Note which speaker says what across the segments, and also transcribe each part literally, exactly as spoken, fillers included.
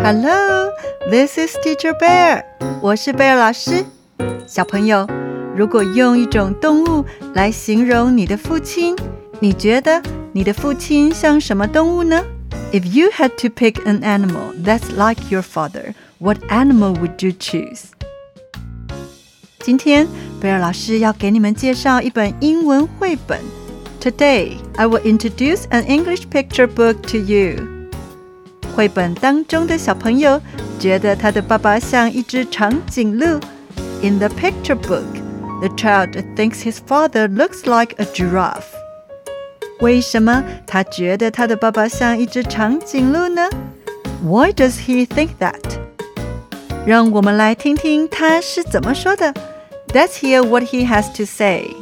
Speaker 1: Hello, this is Teacher Bear. 我是贝尔老师。小朋友，如果用一种动物来形容你的父亲，你觉得你的父亲像什么动物呢？ If you had to pick an animal that's like your father, what animal would you choose? 今天贝尔老师要给你们介绍一本英文绘本。Today, I will introduce an English picture book to you. 绘本当中的小朋友觉得他的爸爸像一只长颈鹿。In the picture book, the child thinks his father looks like a giraffe. 为什么他觉得他的爸爸像一只长颈鹿呢？ Why does he think that? 让我们来听听他是怎么说的。Let's hear what he has to say.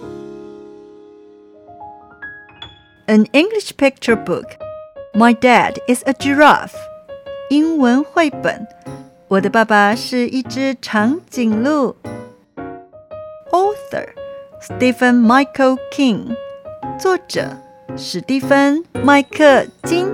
Speaker 1: An English picture book. My dad is a giraffe. 英文绘本，我的爸爸是一只长颈鹿。Author Stephen Michael King. 作者史蒂芬·麦克金。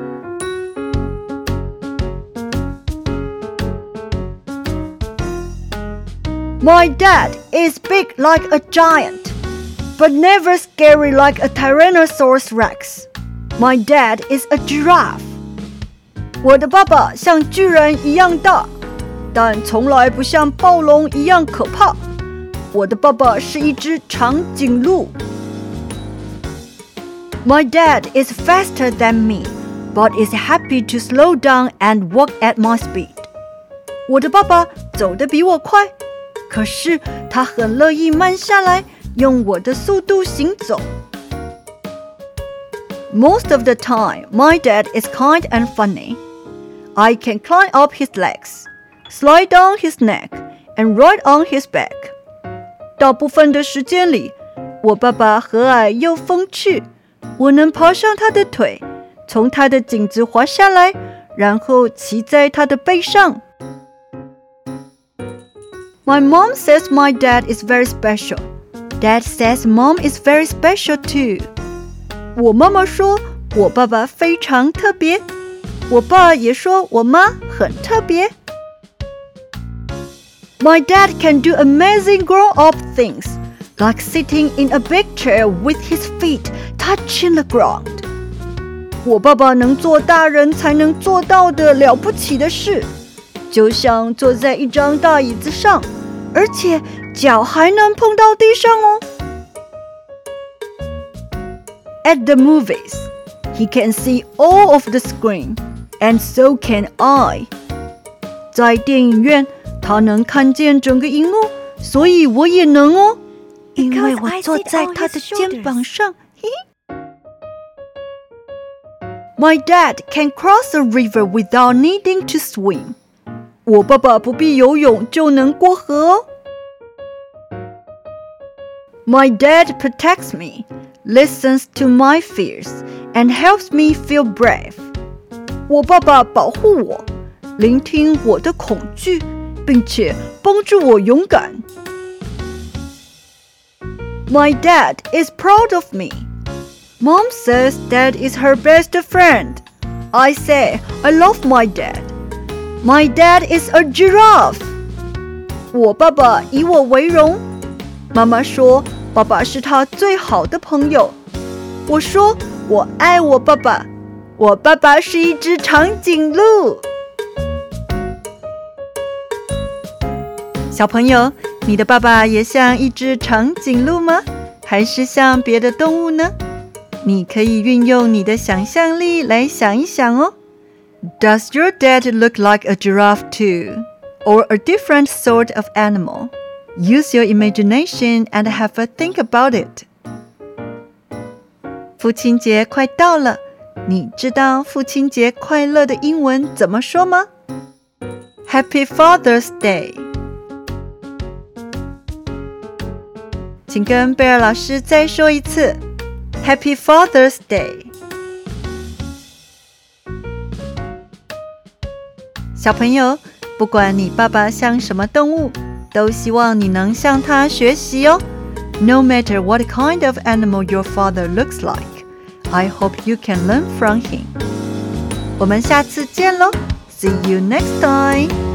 Speaker 2: My dad is big like a giant, but never scary like a Tyrannosaurus Rex. My dad is a giraffe. 我的爸爸像巨人一样大，但从来不像暴龙一样可怕。我的爸爸是一只长颈鹿。My dad is faster than me, but is happy to slow down and walk at my speed. 我的爸爸走得比我快，可是他很乐意慢下来，用我的速度行走。Most of the time, my dad is kind and funny. I can climb up his legs, slide down his neck, and ride on his back. 大部分的时间里，我爸爸和蔼又风趣，我能爬上他的腿，从他的颈子滑下来，然后骑在他的背上。My mom says my dad is very special. Dad says mom is very special too. 我妈妈说我爸爸非常特别，我爸也说我妈很特别。My dad can do amazing grown-up things, like sitting in a big chair with his feet touching the ground. 我爸爸能做大人才能做到的了不起的事，就像坐在一张大椅子上，而且脚还能碰到地上哦。At the movies, he can see all of the screen, and so can I. 在电影院，他能看见整个荧幕，所以我也能哦，因为我坐在他的肩膀上。My dad can cross a river without needing to swim. 我爸爸不必游泳就能过河哦。My dad protects me, listens to my fears, and helps me feel brave. 我爸爸保护我，聆听我的恐惧，并且帮助我勇敢。My dad is proud of me. Mom says dad is her best friend. I say I love my dad. My dad is a giraffe. 我爸爸以我为荣。妈妈说爸爸是她最好的朋友。我说我爱我爸爸。我爸爸是一只长颈鹿。
Speaker 1: 小朋友，你的爸爸也像一只长颈鹿吗？还是像别的动物呢？你可以运用你的想象力来想一想哦。Does your dad look like a giraffe too? Or a different sort of animal? Use your imagination and have a think about it. 父亲节快到了，你知道父亲节快乐的英文怎么说吗？ Happy Father's Day. 请跟贝尔老师再说一次 Happy Father's Day. 小朋友，不管你爸爸像什么动物，都希望你能向他学习哦。No matter what kind of animal your father looks like, I hope you can learn from him. 我们下次见喽 See you next time.